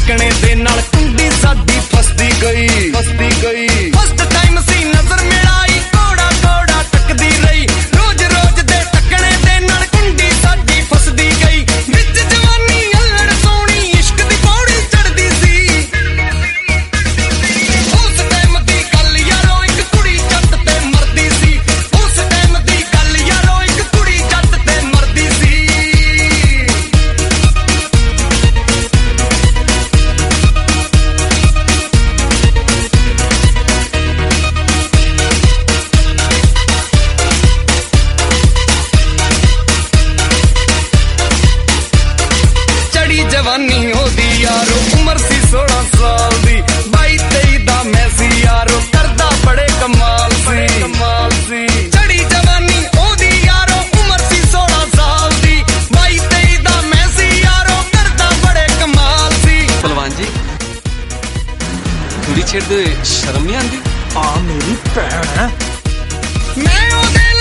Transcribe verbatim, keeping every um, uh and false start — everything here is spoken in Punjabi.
ਟਕਣੇ ਦੇ ਨਾਲ ਕੁੰਡੀ ਸਾਡੀ ਫਸਦੀ ਗਈ ਫਸਦੀ ਗਈ ਫਸਟ ਟਾਈਮ ਸੀ ਨਜ਼ਰ ਮਿਲਾਈ ਕੋੜਾ ਕੋੜਾ ਟਕਦੀ ਰਹੀ ਰੋਜ਼ ਰੋਜ਼ ਦੇ ਟਕਣੇ ਦੇ ਨਾਲ ਕੁੰਡੀ ਸਾਡੀ ਫਸਦੀ ਗਈ ਵਿੱਚ ਜਵਾਨੀ ਅਲੜ ਸੋਹਣੀ ਇਸ਼ਕ ਦੀ ਪੌੜੀ ਚੜਦੀ ਸੀ ਉਸ ਟਾਈਮ ਦੀ ਗੱਲ ਯਾਰੋ ਇੱਕ ਕੁੜੀ ਜੱਟ ਤੇ ਮਰਦੀ ਸੀ ਉਸ ਟਾਈਮ ਦੀ ਗੱਲ ਯਾਰੋ ਇੱਕ ਕੁੜੀ ਜੱਟ ਤੇ ਮਰਦੀ ਸੀ ਜਵਾਨੀ ਉਹਦੀ ਯਾਰੋ ਉਮਰ ਸੀ ਸੋਲਾਂ ਸਾਲ ਦੀ ਬਾਈ ਤੇਈ ਦਾ ਮੈਂ ਸੀ ਯਾਰੋ ਕਰਦਾ ਬੜੇ ਕਮਾਲ ਸੀ ਕਮਾਲ ਸੀ ਚੜੀ ਜਵਾਨੀ ਉਹਦੀ ਯਾਰੋ ਉਮਰ ਸੀ ਸੋਲਾਂ ਸਾਲ ਦੀ ਬਾਈ ਤੇਈ ਦਾ ਮੈਂ ਸੀ ਯਾਰੋ ਕਰਦਾ ਬੜੇ ਕਮਾਲ ਸੀ ਪਹਿਲਵਾਨ ਜੀ ਕੁੜੀ ਛੇੜਦੇ ਸ਼ਰਮ ਨਹੀਂ ਆਉਂਦੀ? ਆ ਮੇਰੀ ਭੈਣ ਹੈ ਮੈਂ ਉਹਦੇ